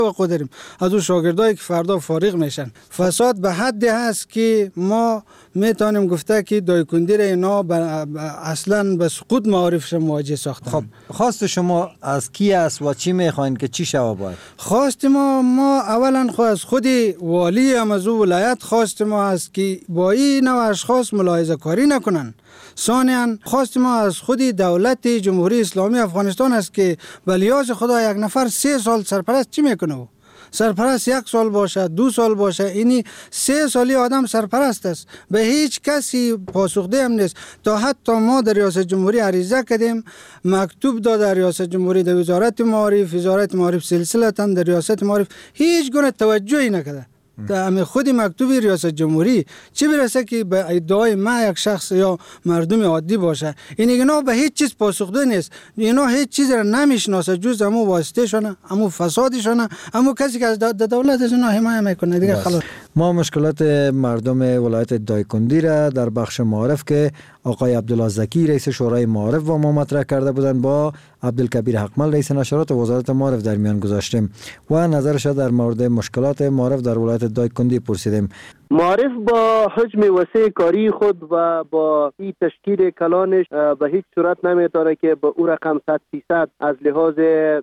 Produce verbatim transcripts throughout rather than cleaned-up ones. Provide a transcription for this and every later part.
توقع داریم از اون شاگردایی که فردا فارغ میشن. فساد به حدی هست که ما میتونیم گفته که دایکندی را اینا اصلا به سقوط معارفش مواجه ساختن. خب خواست شما از کی است و چی میخواین که چی شود باید؟ خواست ما ما اولا خو از خود والی هم از ولایت خواست ما است که با این نوع اشخاص ملاحظه کاری نکنن. ثانیاً خواست ما از خود دولت جمهوری اسلامی افغانستان است که به لیاز خدا یک نفر سه سال سرپرست چی میکنه؟ سرپرست یک سال باشه، دو سال باشه، اینی سه سالی آدم سرپرست است، به هیچ کسی پاسخده هم نیست. تا حتی ما در ریاست جمهوری عریضه کردیم، مکتوب داده ریاست جمهوری در وزارت معارف، وزارت معارف سلسلتاً در ریاست معارف هیچ گونه توجهی نکرده. در خود مکتوب ریاست جمهوری چه برسه که به ادعای ما یک شخص یا مردم عادی باشه. این اینا به هیچ چیز پاسخده نیست. اینا هیچ چیز را نمیشناسه جز همو واسطه شونه، همو فسادشونه، همو کسی که از دولت از اینا حمایت میکنه دیگه. خلاص ما مشکلات مردم ولایت دایکندی را در بخش معارف که آقای عبدالله زکی رئیس شورای معارف با ما مطرح کرده بودند با عبدالکبیر حقمل رئیس نشرات وزارت معارف در میان گذاشتیم و نظرش در مورد مشکلات معارف در ولایت دایکندی پرسیدیم. معارف با حجم وسیع کاری خود و با این تشکیل کلانش به هیچ صورت نمیتونه که به او رقم صد فیصد از لحاظ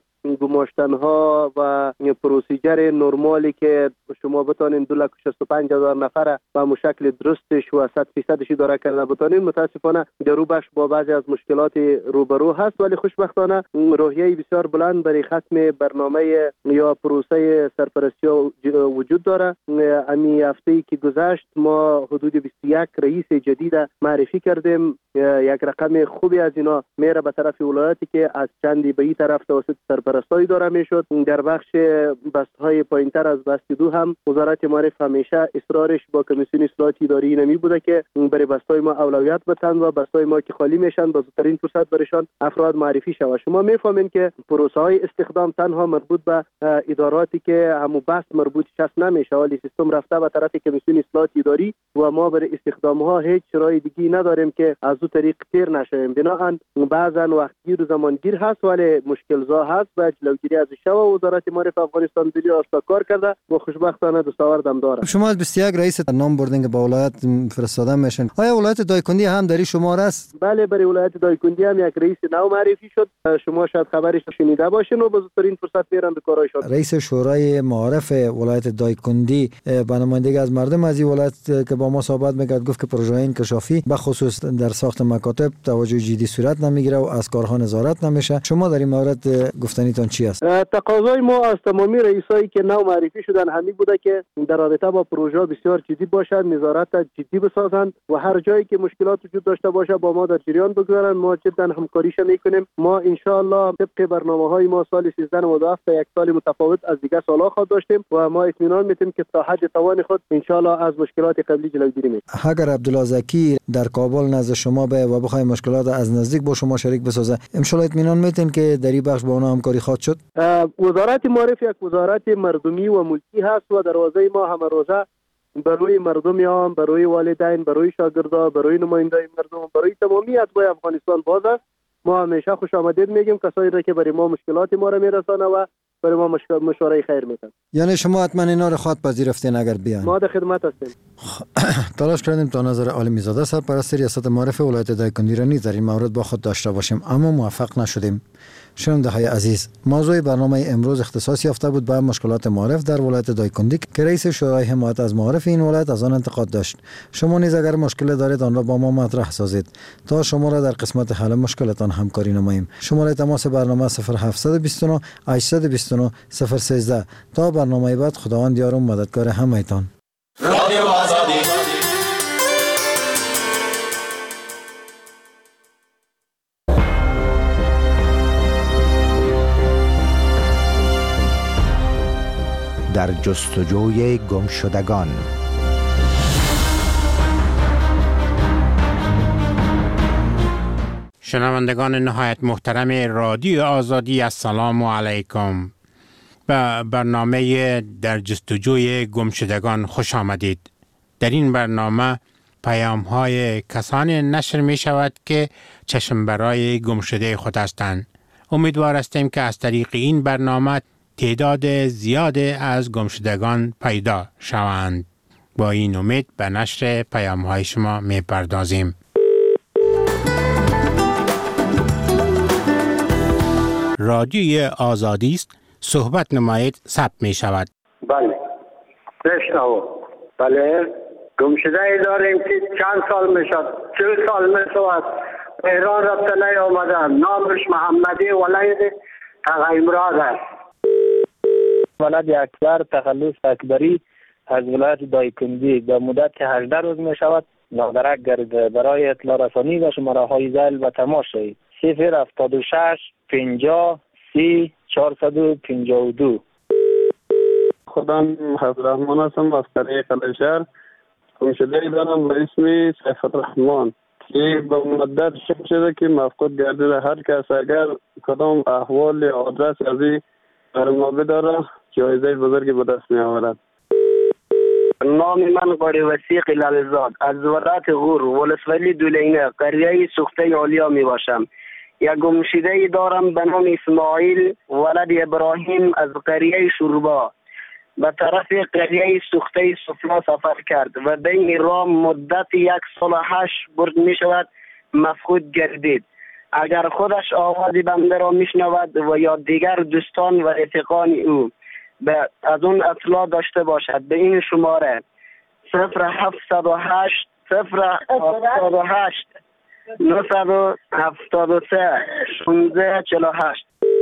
گماشتنها و پروسیجر نرمالی که شما بتانین دو لک و شصت و پنج هزار نفر به مشکل درستش و صد فیصدش داره کردن بتانین، متاسفانه در رو بخش با بعضی از مشکلات روبرو هست، ولی خوشبختانه روحیه بسیار بلند برای ختم برنامه یا پروسه سرپرستی وجود داره. امی هفته‌ای که گذشت ما حدود بیست و یک رئیس جدید معرفی کردیم. یک رقم خوبی از اینا میره به طرف ولایتی که از چندی به این طرف توسط سرپرستایی داره میشد. در بخش بستهای پایینتر از بست دو هم وزارت معارف همیشه اصرارش با کمیسیون اصلاحات اداری نمی بوده که برای بستهای ما اولویت بدن و بستهای ما که خالی میشن با زودترین فرصت برشان افراد معرفی شود. شما میفهمین که پروسه های استخدام تنها مربوط به اداراتی که همو بست مربوطش هست نمیشه، ولی سیستم رفته به طرف کمیسیون اصلاحات اداری و ما برای استخدام ها هیچ راه دیگه نداریم که از اون طریق تیر نشویم. بنابراین بعضا وقتگیر و زمانگیر هست ولی مشکل زا هست و جلوگیری از شوا وزارت معارف افغانستان دلی آشکار کار کرده و خوشبختانه دستاوردم داره. شما از بیست و یک رئیس نام بردین که با ولایت فرستاده میشن. آیا ولایت دایکندی هم در این شمار است؟ بله، برای ولایت دایکندی هم یک رئیس نو معرفی شد. شما شاید خبرش شنیده باشین و بزرگترین فرصت میرن به کارایشان. رئیس شورای معارف ولایت دایکندی به نمایندگی از مردم از این ولایت که با ما صحبت میکرد گفت که پروژه انکشافی به خصوص در ساخت مکاتب توجه جدی صورت نمیگیره و از کارها نظارت نمیشه. شما در این مورد گفتنیتون چی است؟ تقاضای ما از تمامی رئیسایی که نو معرفی شدن همین بوده که در رابطه با پروژه بسیار جدی باشند، نظارت جدی بسازند و هر جایی که مشکلات وجود داشته باشه با ما در جریان بگذارن. ما جدا همکاریش میکنیم. ما ان شاء الله طبق برنامه‌های ما سال سیزده نود و هفت تا یک سال متفاوت از دیگه سال‌ها خواهد داشتیم و ما اطمینان میتیم که تا حد توان خود ان شاء الله از مشکلات قبلی جلوگیری میکنیم. اگر عبدالله زکی در کابل نزد شما به و بخوای مشکلات از نزدیک با شما شریک بسازه، ان شاء الله اطمینان میتین که در این بخش با اونها همکاری خواهد شد؟ وزارت معارف یک وزارت مردمی و ملکی هست و دروازه ما همه روزه برای مردمیان، برای والدین، برای شاگردان، برای نمایندای مردم، برای تمامی اتباع افغانستان باز است. ما همیشه خوش آمدید میگیم کسایی را که برای ما مشکلات ما را میرسانه و برای ما مشوره خیر میتن. یعنی شما حتما اینا رو خواهد پذیرفتین اگر بیان؟ ما در خدمت هستیم. تلاش کردیم تا نظر عالمی زاده سرپرست ریاست معارف ولایت دایکندی را نیز در این مورد با خود داشته باشیم اما موفق نشدیم. شنونده های عزیز، موضوع برنامه امروز اختصاص یافته بود به مشکلات معارف در ولایت دایکندی که رئیس شورای حمایت از معارف این ولایت از آن انتقاد داشت. شما نیز اگر مشکل دارید آن را با ما مطرح سازید تا شما را در قسمت حل مشکلتان همکاری نماییم. شماره تماس برنامه صفر هفت دو نه هشت دو نه صفر یک سه. تا برنامه بعد خداوند یار و مددگار همه‌تان. رادیو آزادی. در جستجوی گمشدگان. شنوندگان نهایت محترم رادیو آزادی، السلام علیکم. به برنامه در جستجوی گمشدگان خوش آمدید. در این برنامه پیام های کسانی نشر می شود که چشم برای گمشده خود هستند. امیدوار هستیم که از طریق این برنامه تعداد زیاد از گمشدگان پیدا شوند. با این امید به نشر پیام‌های شما می‌پردازیم. رادیوی آزادی است. صحبت نمایید ثبت می شود. بله بشنو. بله گمشده ای داریم که چند سال می شد، چه سال می شود ایران رفته نیامده. نامش محمدی ولید تغیمراد است. ولد اکبر تخلص اکبری از ولایت دایکندی به مدت هجده روز می شود نادرک گرده. برای اطلاع رسانی به شماره های ذیل و تماس شوید. صفر هفتاد و شش پنجاه سی چهارصد و پنجاه و دو. خودم عبدالرحمن هستم از قریه قلعه‌شهر. گمشده ای دارم به اسم سیف الرحمن که به مدت شک شده که مفقود گردیده. هر کس اگر کدام احوال یا آدرس از این برما بداره جایزه بزرگی به دست می آورد. نام من قاری وسیق لالزاد از ولایت غور ولسوالی دولینه قریه سوخته عالیا می باشم. یک گمشده ای دارم به نام اسماعیل ولد ابراهیم از قریه شوربا به طرف قریه سوخته سفلا سفر کرد و بین راه مدت یک سال هشت برد می شود مفقود گردید. اگر خودش آوازی بنده را می شنود و یا دیگر دوستان و رفیقان او به از اون اطلاع داشته باشد به این شماره صفر هفتصد و هشت صفر هفتاد و هشت نهصد و هفتاد و سه شانزده چهل و هشت.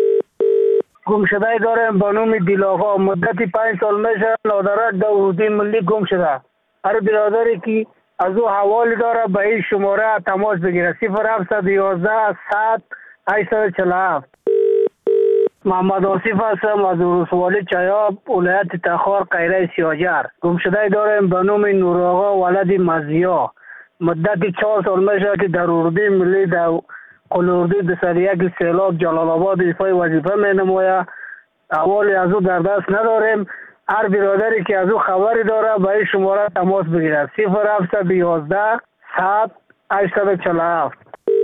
گمشده ای دارم به نام دیلاغا مدتی پنج سال میشه نادرک داودی ملی گم شده. هر برادری که از او حوالی داره به این شماره تماس بگیره صفر هفتصد و یازده صد هشتصد و چهل و هفت. محمد آصف هستم از ولسوالی چایاب ولایت تخار قیره سیاجر. گمشده ای دارم به نام نوراغا ولد مزیا مدت چهار سال میشه که در اردوی ملی در قلوردی دو سال یک سیلاب جلال آباد ایفای وظیفه می نماید. احوالی از او در دست نداریم. هر برادری که از او خبری داره به این شماره تماس بگیرد صفر هفتصد و یازده صد هشتصد و چهل و هفت.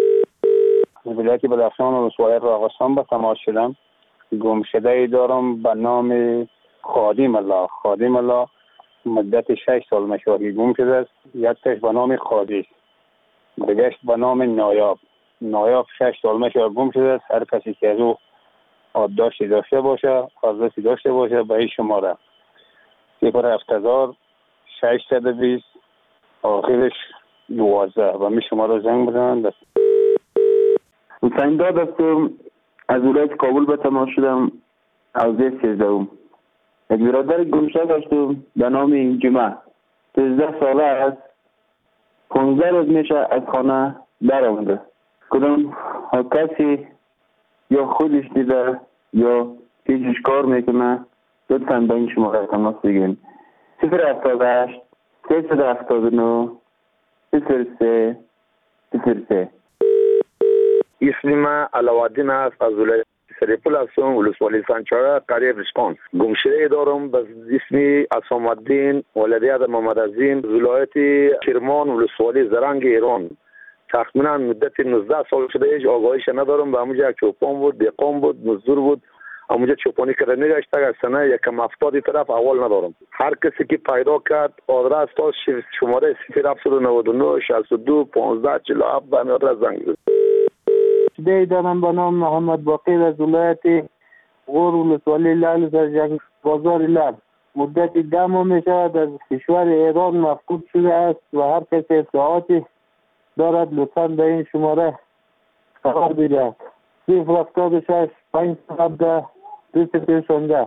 ولایت بدخشان و ولایت راغستان به تماس شدم. گمشده ای دارم به نام خادم الله. خادم الله مدت شش سال مشاهی گم شده است. یکش به نام خادی دیگرش به نام نایاب. نایاب شش سال مشاهی گم شده است. هر کسی که از او آدداشتی داشته باشه آدرسی داشته باشه به این شماره صفر هفت هزار ششصد و بیست آخرش دوازده و می شماره زنگ بزنند. حسین داد هستم از ولایت کابل به تماس شدم حوزه سیزدهم. یک برادر گمشده داشتم به نام جمعه سیزده ساله است. پانزده روز میشه از خانه در آمده. کدام کسی یا خودش دیده یا پیشش کار میکنه لطفاً با این شماره تماس بگیرین صفر هفتاد و هشت سیصد و هفتاد و نه صفر سه صفر سه. اسم من علاوالدین است از ولایت سریپول هستم ولسوالی سنچاره قریه ریسپانس. گمشده دارم به اسم اسام الدین ولدیت محمد عظیم ولایت کرمان ولسوالی زرنگ ایران. تقریبا مدت نوزده سال شده هیچ آگاهیش ندارم. به همونجا یک چوپان بود دیقان بود مزدور بود همونجا چوپانی کرده نگشته از سنه یکم هفتادی طرف اول ندارم. هر کسی که پیدا کرد آدرس تا شماره صفر هفتصد و نود و نه شصت و دو پانزده چهل و هفت به همین آدرس زنگ بزنید. دی دارم به نام محمد باقر از ولایت غور ولسوالی لعل زرجنگ بازار لعل مدت ده ماه می شود از کشور ایران مفقود شده است و هر کسی اطلاعاتی دارد لطفاً به این شماره خبر بدهد صفر هفتاد و شش پنج هفده دو صفر شانزده.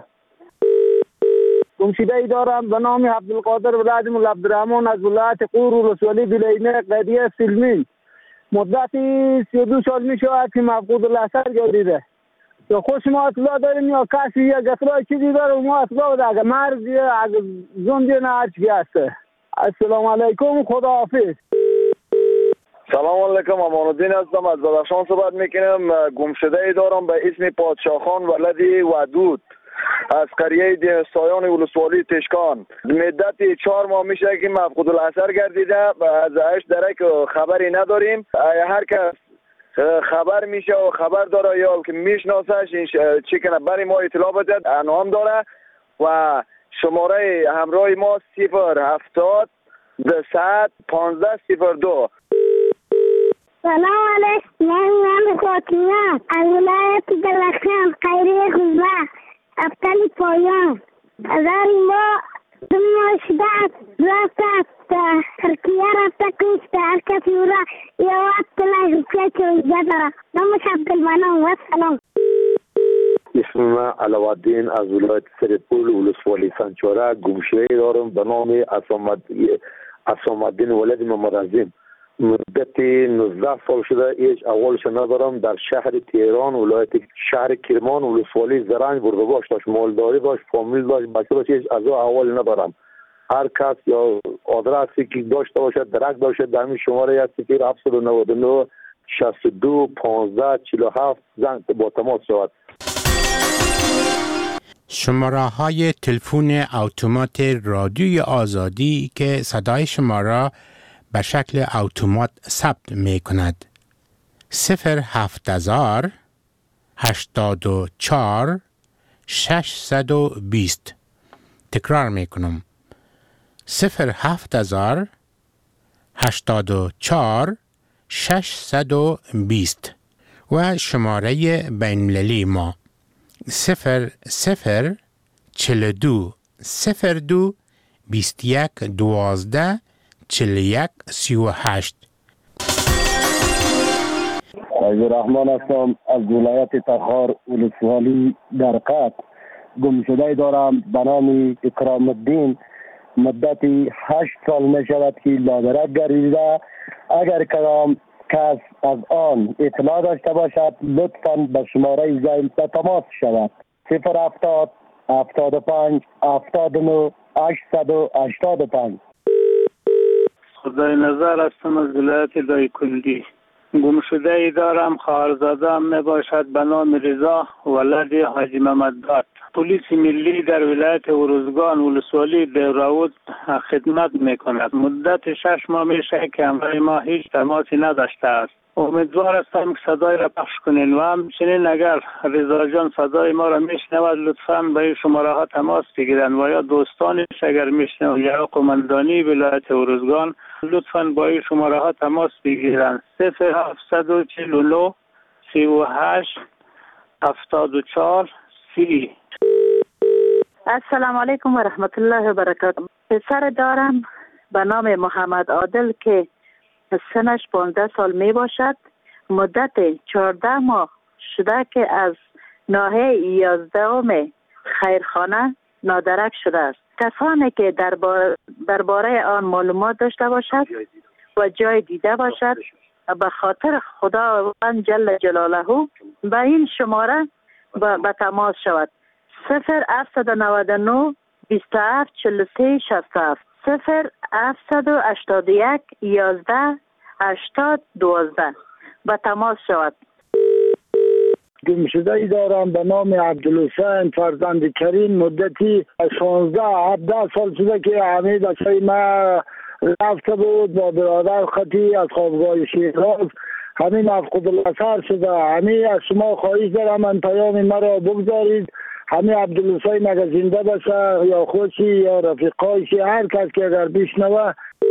گمشده ای دارم به نام عبدالقادر ولد مولا عبدالرحمن از ولایت غور ولسوالی دولینه قریه سلمین مدتی سی و دو سال می شود که مفقود الاثر گردیده. یا خوش ما اطلاع داریم یا کسی یک اطلاع چیزی داره و ما اطلاع بده اگر مرد یا اگر زندی نه هرچی هسته. السلام علیکم خدا حافظ. سلام علیکم امان الدین هستم از بدخشان صحبت میکنم. گمشده ای دارم به اسم پادشاه خان ولدی ودود از قریه دهستایان ولسوالی تشکان. مدت چهار ماه میشه که مفقود الاثر گردیده و از ایش درک خبری نداریم. هر کس خبر میشه و خبر داره یا که میشناسش چی کنه برای ما اطلاع بده. نام داره و شماره همراه ما صفر هفتاد دوصد پانزده صفر دو. سلام علیکم، من نام فاطمه از ولایت بلخان خیریه خوزه ابتلی پایان. از ما دو ماه شده رفت ترکیه رفته کشته هر کسی او را یه وقت لحظه چوزه داره. نامش عبدالمنان و سلام. اسم من علاوالدین از ولایت سرپول ولسوالی سنچاره گمشده دارم به نام اسامالدین ولد محمد عظیم. مدت نوزده سال شده هیچ اولش ندارم. در شهر تهران ولایت شهر کرمان ولسوالی زرنج بردگاش داشت، مالداری داشت، فامیل داشت، بچه داشت. هیچ از اول ندارم. هر کس یا آدرسی که داشته باشد درک داشته در همین شماره هست که هفتصد و نود و نه شصت و دو پانزده چهل و هفت زنگ با تماس شود. شماره های تلفن اتومات رادیوی آزادی که صدای شما را به شکل اتومات ثبت می کند: صفر هفت هزار هشتاد و چهار ششصد و بیست. تکرار می کنم: صفر هفت هزار هشتاد و چهار ششصد و بیست. و شماره بین المللی ما صفر صفر چهل و دو صفر دو بیست و یک دوازده چهل و یک سی و هشت. عبدالرحمن هستم از ولایت تخار ولسوالی درقت. گمشده دارم به نام اکرام الدین. مدت هشت سال می شود که لادرک گردیده. اگر کدام کس از آن اطلاع داشته باشد لطفاً به شماره زیل به تماس شود: صفر هفتاد هفتاد و پنج هفتاد و نه هشتصد و هشتاد و پنج. خدای نظر هستم از ولایت دایکنډی. گمشده ای دارم، خواهرزاده هم نباشد به نام رضا ولد حاجی محمد داد. پلیس ملی در ولایت ارزگان ولسوالی دهراود خدمت میکند. مدت شش ماه میشه که همراه ما هیچ تماسی نداشته است. امیدوار هستم که صدای را پخش کنین و همچنین اگر رضا جان صدای ما را میشنود لطفاً به این شماره ها تماس بگیرن و یا دوستانش اگر میشنود یا قماندانی ولایت ارزگان لطفاً با این شماره ها تماس بگیرن: صفر هفتصد چهل و نه سی و هشت هفتاد و چهار سی. السلام علیکم و رحمت الله و برکاته. پسر دارم به نام محمد عادل که سنش پانزده سال می باشد. مدت چهارده ماه شده که از ناحیه یازدهم خیرخانه نادرک شده است. کسانی که درباره درباره آن معلومات داشته باشد و جای دیده باشد به خاطر خداوند جل جلاله به این شماره به تماس شود: صفر هفتصد و نود و نه بیست و هفت چهل و سه شصت و هفت. صفر هفتصد و هشتاد و یک یازده هشتاد دوازده به تماس شود. گمشده ای دارم به نام عبدالحسین فرزند کریم. مدتی شانزده هفده سال شده که همه بچه ما رفته بود با برادر خطی از خوابگاه شیراز. همین مفقود الاثر شده. همین از شما خواهش دارم من پیام مرا بگذارید. همین عبدالحسین اگر زنده باشه یا خودشی یا رفیقایشی هر کس که اگر بشنوه.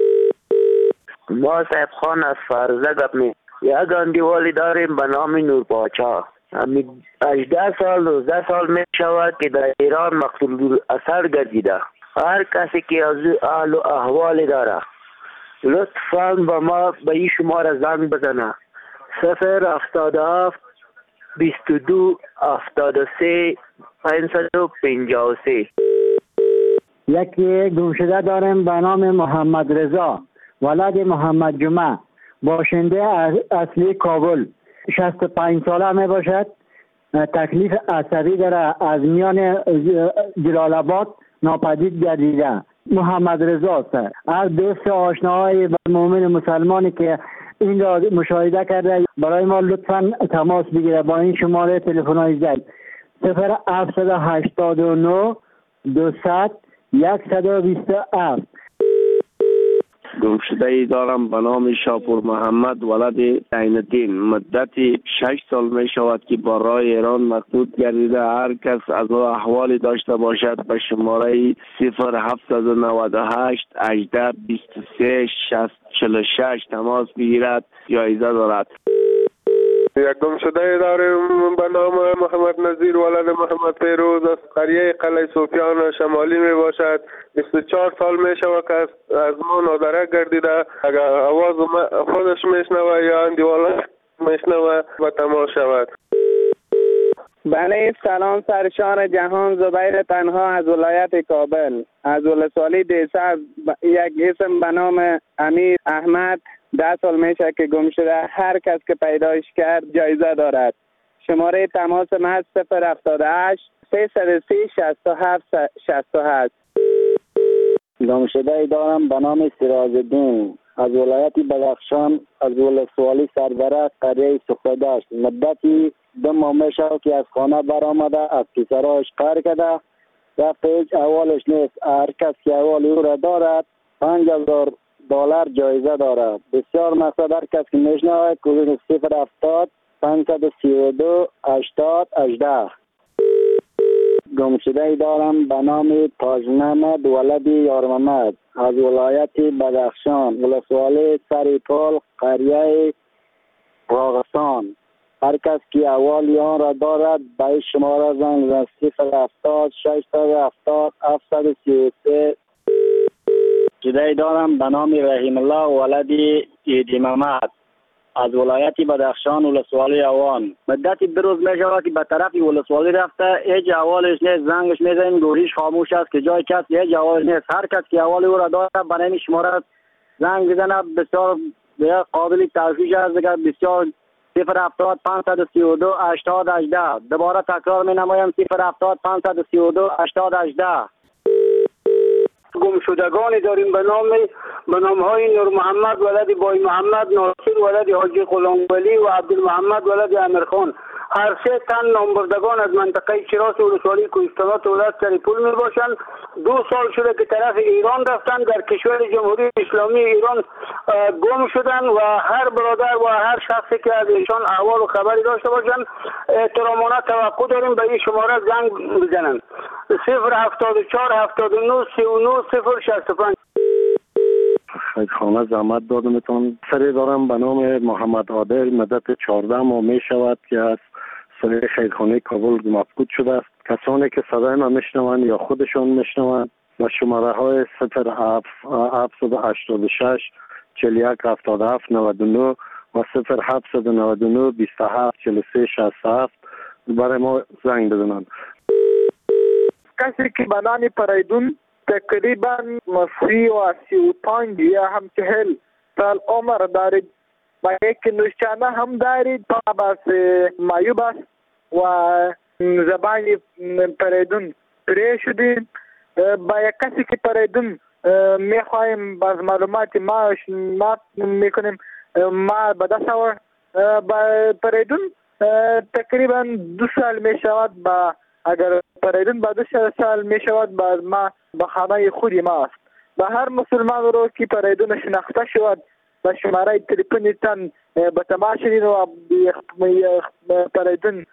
ما صاحب خان از فرزه گپ می یک اندیوالی داریم به نام نور پاچا. همین هجده سال نوزده سال می شود که در ایران مقتول اثر گردیده. هر کسی که از حال و احوالی داره لطفاً به ما به این شماره زنگ بزنه: صفر هفتاد و هفت بیست و دو هفتاد و سه پانصد و پنجاه و سه. یکی گمشده داریم به نام محمد رضا ولد محمد جمعه، باشنده اصلی کابل. شصت و پنج ساله می باشد. تکلیف عصبی داره. از میان جلال آباد ناپدید گردیده. محمد رضا است. هر دوست آشناهای مؤمن مسلمانی که این را مشاهده کرده برای ما لطفاً تماس بگیره با این شماره تلفن‌های زل: صفر هفتصد و هشتاد و نه دوصد صد و بیست و هفت. گمشده ای دارم به نام شاپور محمد ولد عین الدین. مدت شش سال می شود که با راه ایران مقصود گردیده. هر کس از او احوالی داشته باشد به شماره صفر هفت نه هشت هجده بیست و سه شصت چهل و شش تماس بگیرد، جایزه دارد. یک گمشده داریم به نام محمد نظیر ولد محمد پیروز از قریه قلعه صوفیان شمالی می باشد. بیست و چهار سال می شود که از ما نادرک گردیده. اگر آواز خودش میشنوه یا اندیوالا میشنوه و تماس شود. بله سلام سرشان جهان، زبیر تنها از ولایت کابل. از ولسوالی دیسه یک اسم به نام امیر احمد ده سال میشه که گم شده. هر کس که پیدایش کرد جایزه دارد. شماره تماس من صفر هفتاد و هشت سیصد و سی شصت و هفت شصت و هشت. گم شده ای دارم به نام سراج الدین از ولایت بدخشان، از ولسوالی سربره قریه سخداشت. مدتی دو ماه میشه که از خانه برآمده، از پسرهاش قهر کرده، رفت هیچ احوالش نیست. هر کس که احوال او را دارد پنج هزار دلار جایزه دارد. بسیار مقصد هر کس که میشنوه کوین صفر هفتاد پانصد و سی و دو هشتاد هجده. گمشده ای دارم به نام تاج محمد ولد یار محمد از ولایت بدخشان، ولسوالی سریپال قریه راغستان. هر کس که احوال آن را دارد به شماره زنگ بزنید صفر هفتاد ششصد و هفتاد هفتصد و سی و سه. جدایی دارم به نام رحیم الله ولد ایدی محمد از ولایت بدخشان، ولسوالی اوان. مدتی دو روز می شود که به طرف ولسوالی رفته، هیچ احوالش نیست. زنگش میزنیم گوشیش خاموش است که جای کس هیچ احوالش نیست. هر کس که احوال او را دارد برای این شماره زنگ بزنه. بسیار قابل توفیق است دیگر. بسیار صفر هفتاد پانصد و سی و دو هشتاد هجده. دوباره تکرار می نمایم صفر هفتاد پانصد و سی و دو هشتاد هجده. گمشدگانی داریم به نام به نام های نور محمد ولد بای محمد، ناصر ولد حاجی غلام ولی و عبدالمحمد ولد امیرخان. هر سه تن نامبردگان از منطقه شیراز و ولسوالی کوهستانات ولایت سریپول می باشند. دو سال شده که طرف ایران رفتن، در کشور جمهوری اسلامی ایران گم شدن و هر برادر و هر شخصی که از ایشان احوال و خبری داشته باشند احترامانه توقع داریم به این شماره زنگ بزنند صفر هفتاد و چهار هفتاد و نه سی و نه صفر شصت و پنج. خانه زحمت دادمتون. سری دارم به نام محمد عادل. مدت چهارده ماه می شود که از سری خیرخانه کابل مفقود شده است. کسانی که صدای ما میشنوند یا خودشون میشنوند و شماره های صفر هفت هشتاد و شش چهل و یک هفتاد و هفت نود و نه و صفر هفت نود و نه بیست و هفت چهل و سه شصت و هفت برای ما زنگ بزنند. کسی که به نام پریدون تقریبا سی و سی و پنج یا هم چهل سال عمر دارید و یک نوشانه هم دارید. بس معیوب است و زبان پریدون پری شدید. با یک کسی که پریدون میخواهیم باز معلومات ما ما میکنیم. ما به دست آور با پریدون تقریبا دو سال میشود. با اگر پریدون با دو سال میشود باز ما به خانه خودی ما است. به هر مسلمان رو که پریدون شناخته شود به شماره تلفنی تن به تماس شدید و پریدون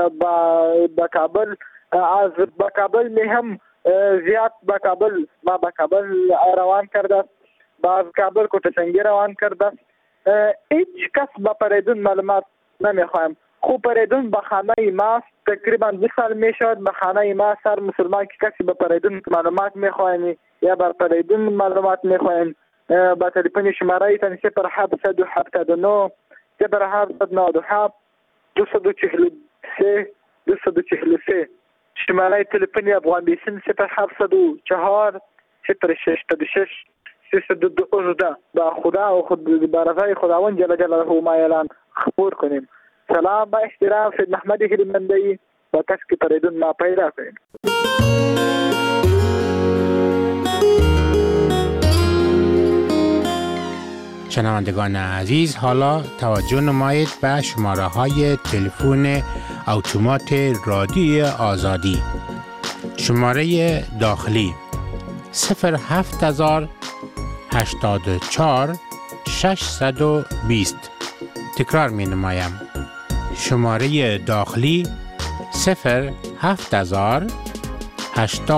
با کابل از با کابل می هم زیاد با کابل ما با کابل روان کرده، باز کابل کوټه روان کرده. هیچ کس با پریدون معلومات نمیخوایم. خوب پریدون به خانه ماست. تقریبا دو سال میشد به خانه ما سر مسلمان که کسی به پریدون معلومات میخوایم یا بر پریدون معلومات میخوایم با تلفن شماره تن صفر هفتصد و هفتاد و نه صفر هفتصد و نود و هفت دویست و چهل و سه دویست و چهل و سه. شماره تلفن افغان بیسن صفر هفتصد و چهار صفر شصت و شش سیصد و دوازده. با خدا و خود با رضای خداوند جل جلاله ما اعلان خبر کنیم. سلام با احترام سید محمد هلمندی با کسی که پریدون ما پیدا کنیم. شنوندگان عزیز، حالا توجه نمایید به شماره های تلفن اتومات رادیوی آزادی. شماره داخلی صفر هفت هزار هشتاد و چهار ششصد و بیست. تکرار می نمایم. شماره داخلی صفر هفت هزار هشتاد